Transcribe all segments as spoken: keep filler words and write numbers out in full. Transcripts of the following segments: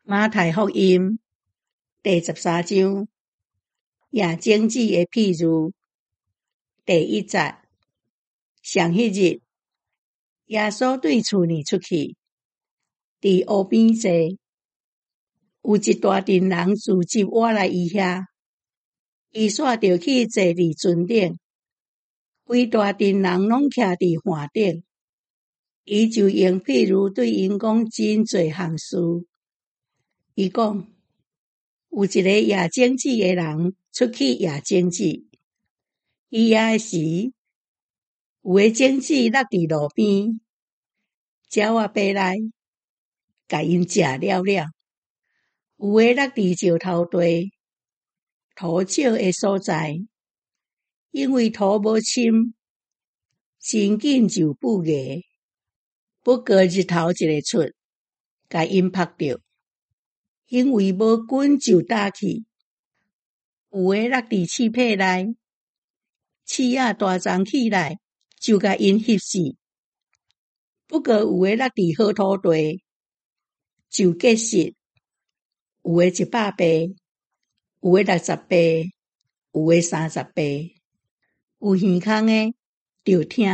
马太福音第十三章夜睛子的譬喻第一节。上迄日，耶稣对厝里出去，伫湖边坐，有一大群人聚集倚来伊遐，伊煞着去坐伫船顶，规大群人拢徛伫岸顶，伊就用譬喻对因讲真侪项事。伊讲，有一个夜睛子的人出去夜睛子，伊夜的时，有个睛子落伫路边，鸟仔飞来，甲因食了了；有个落伫石头地、土少的所在，因为土无深，真紧就不芽，不过日头一个出，甲因晒着。因为无根就打去。有个落伫刺配内，刺仔大张起来，就甲因翕死。不过有个落伫好土地，就结实，有个一百倍，有个六十倍，有个三十倍。有耳孔的，就听。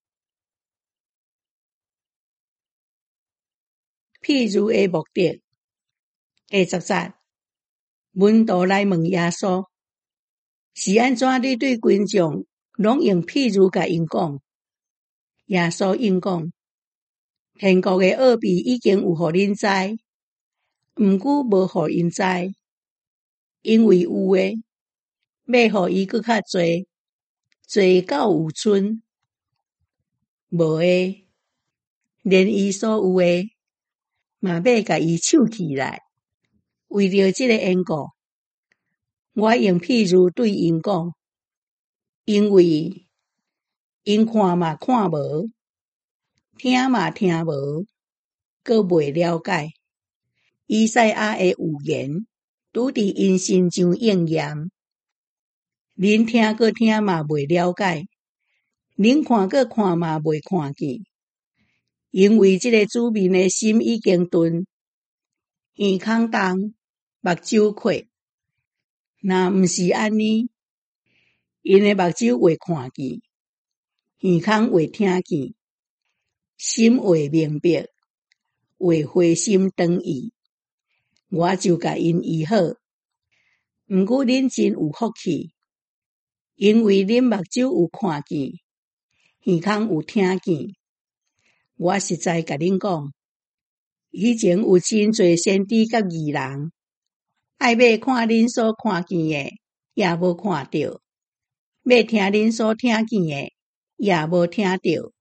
譬喻的目的。第十节，门徒来问耶稣，是安怎你对群众拢用譬喻甲因讲？耶稣应讲，天国的奥秘已经有互恁知，毋过无互因知，因为有诶，要互伊搁较侪，侪到有剩；无诶，连伊所有诶，嘛要甲伊抢起来。为着这个缘故，我用譬喻对因讲，因为因看嘛看无，听嘛听无，阁袂了解。以赛亚的预言拄伫因身上应验。恁听阁听嘛袂了解，恁看阁看嘛袂看见，因为这个子民的心已经钝，耳孔重，目睭缺。若毋是安尼，因的目睭会看见，耳孔会听见，心会明白，会回心转意，我就甲因医好。毋过恁真有福气，因为恁目睭有看见，耳孔有听见。我实在甲恁讲，以前有真侪先知甲义人，爱要看恁所看见的，也无看到；要听恁所听见的，也无听到。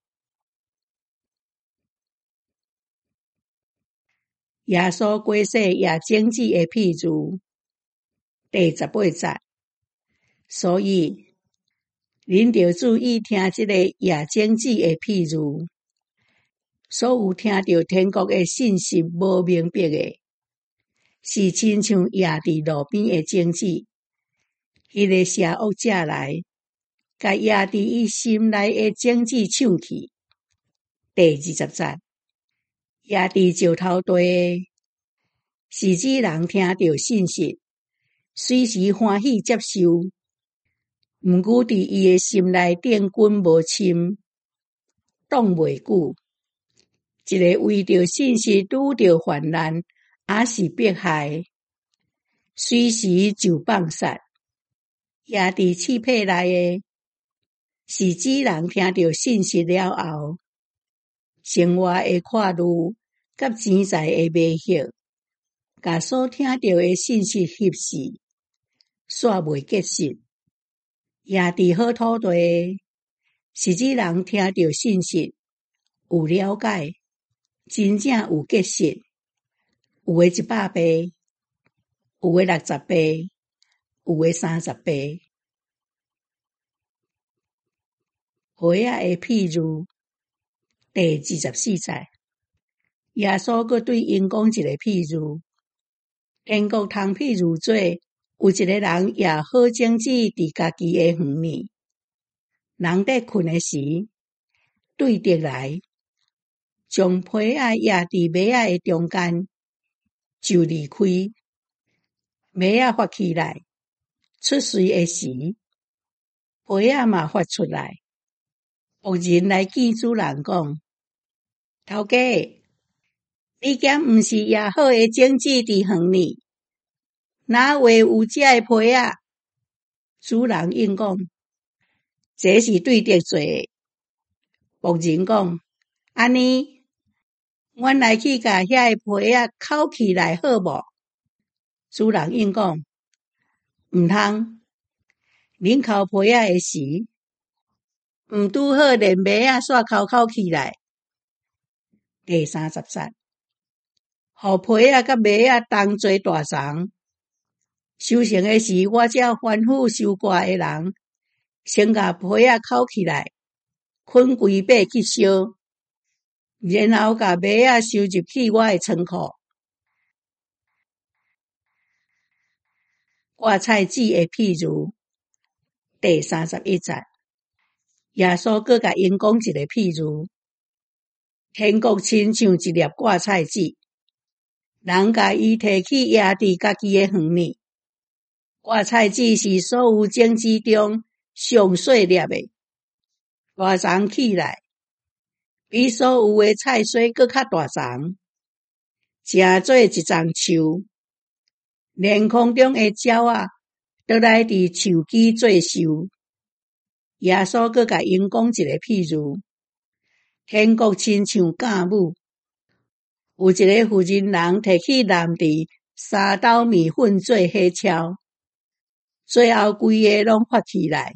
耶稣过世夜睛子的譬喻，第十八节。所以，恁着注意听这个夜睛子的譬喻。所有听到天国的信息无明白的，是亲像夜伫路边的睛子，迄个邪恶者来，甲夜伫伊心内的睛子抢去。第二十节，夜伫石头地的，是指人听到信息，随时欢喜接受，毋过伫伊的心内顶根无深，挡袂久。一个为着信息拄着患难，也是迫害，随时就放杀。也伫刺配内的，是指人听到信息了后，生活的看路，甲钱财的迷惑，甲所听到的信息翕死，煞袂结实。也伫好土地的，是指人听到信息，有了解，真正有结实，有诶一百倍，有诶六十倍，有诶三十倍。花仔的譬喻，第二十四节。耶稣阁对因讲一个譬喻，天国通譬喻做，有一个人夜好睛子伫家己的园里，人在困的时，对敌来，将被仔压伫马仔的中间， 就离开。马仔发起来，出水的时，皮仔嘛发出来。仆人来见主人讲：头家，你敢毋是也好的种子伫园呢？哪会有这的皮仔？主人应讲：这是对得做的。仆人讲：安尼，阮来去甲遐个皮仔扣起来好无？主人应讲：毋通，恁扣皮仔的时，毋拄好连马仔煞扣扣起来。第三十节，互皮仔甲马仔同做大虫。收成的时，我这吩咐收割的人，先甲皮仔扣起来，捆规把去烧，然后甲马仔收入去我的仓库。挂菜籽的譬如，第三十一节，耶稣搁甲因讲一个譬如，天国亲像一粒挂菜籽，人甲伊摕去压伫家己的园里。挂菜籽是所有种子中上细粒的，大丛起来，比所有的菜穗搁较大丛，成做一丛树。连空中的鸟仔倒来伫树基做寿。耶稣搁甲因讲一个譬如，天国亲像酵母，有一个妇人人摕去染伫三斗米粉做火烧，最后规个拢发起来。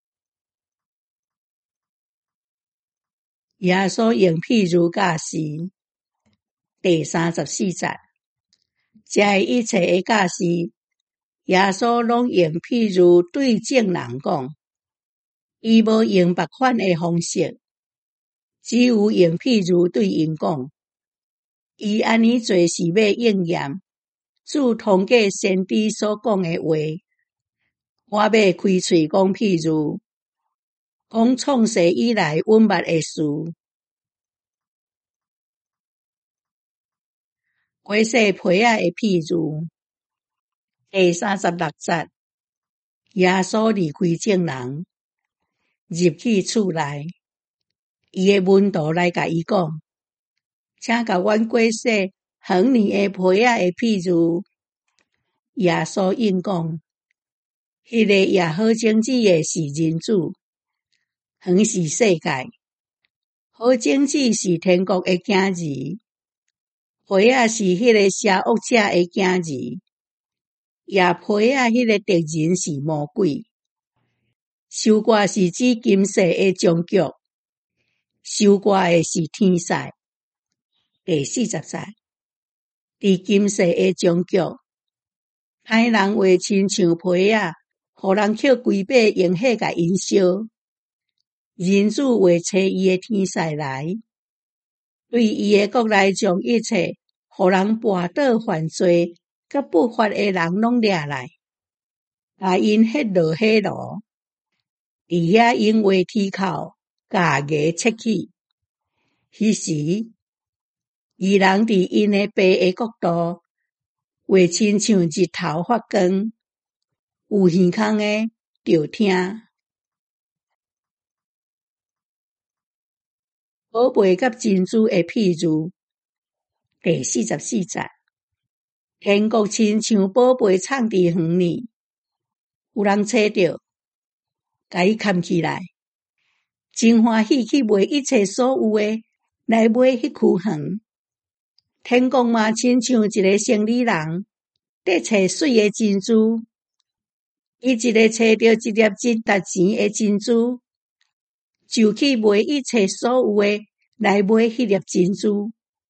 耶稣用譬如教示，第三十四节，这一切的教示，耶稣拢用譬如对众人讲，伊无用别款的方式，只有用譬如对因讲，伊安尼做是要应验主通过先知所讲的话。我要开喙讲譬如，讲创世以来稳捌的事。过世皮仔的譬如，第三十六节，耶稣离开众人，入去厝内，伊的门徒来甲伊讲，请甲阮过世园里的皮仔的譬如。耶稣应讲，迄个也好种子的是人子，园是世界，好种子是天国的囝儿，皮仔是迄个邪恶者的囝儿，也皮仔迄个敌人是魔鬼。收割是指今世的终局，收割的是天使。第四十节，伫今世的终局，歹人话亲像皮仔，互人捡规把用火甲因烧。人子话找伊的天使来，对伊的国内将一切互人跋倒犯罪甲不法的人拢掠来，把因迄落火炉，伫遐因话铁口甲牙切去。迄时，义人伫因的爸的国度，话亲像日头发光，有耳孔的就听。宝贝甲珍珠的譬如，第四十四节，天国亲像宝贝藏伫园里，有人找着，甲伊藏起来，真欢喜去卖一切所有的，来买迄区园。天国嘛亲像一个生理人，在找水的珍珠，伊一个找到一粒真值钱的珍珠，就去卖一切所有的，来买迄粒珍珠。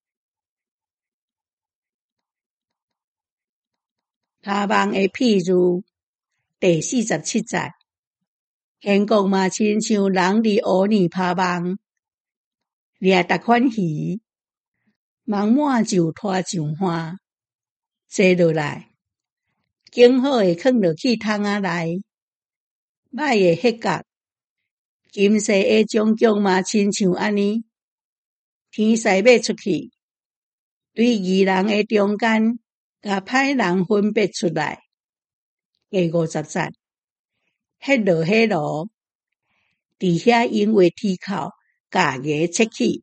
拍网的譬如，第四十七节，天国嘛亲像人伫湖里拍网，掠逐款鱼，网满就拖上岸，坐落来，更好的放落去桶仔内，歹的迄角。今世的终局嘛亲像安尼，天使要出去，对义人的中间甲歹人分别出来。第五十节，迄落迄落，伫遐因为铁口假牙切去，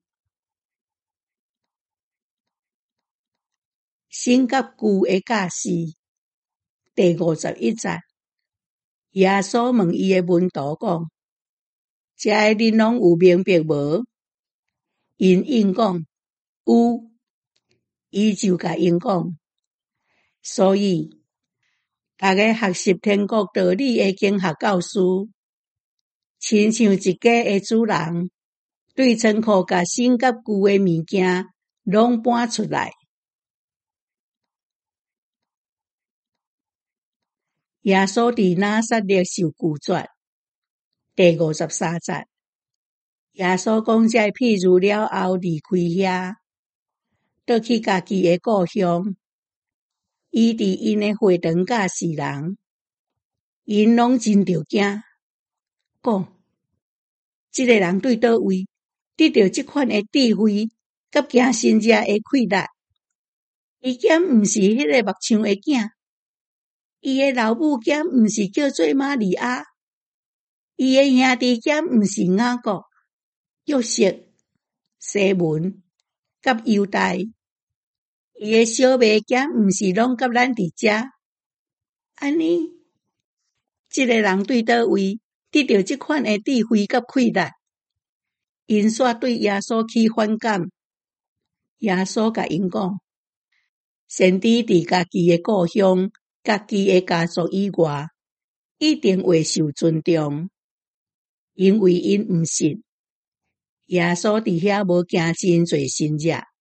新甲旧的教示。第五十一节，耶稣问伊的门徒讲：遮的恁拢有明白无？因应讲有，伊就甲因讲，所以大家学习天国道理的经学教师，亲像一家的主人，对仓库甲新甲旧的物件拢搬出来。耶稣伫拿撒勒受拒绝。第五十三节，耶稣讲这譬喻了后离开遐，倒去家己的故乡。伊伫因的会堂教示人，因拢真着惊，讲即个人对倒位得到即款的智慧，甲惊神者的气力？伊减毋是迄个目像的囝，伊的老母减毋是叫做玛利亚，伊的兄弟减毋是雅各、约瑟、西门甲犹大，伊的小妹减毋是拢甲咱伫遮？安尼，即个人对倒位得到即款的智慧甲气力？因煞对耶稣起反感。耶稣甲因讲，先知伫家己的故乡、家己的家族以外，一定会受尊重，因为因毋信。耶稣伫遐无惊真侪神者。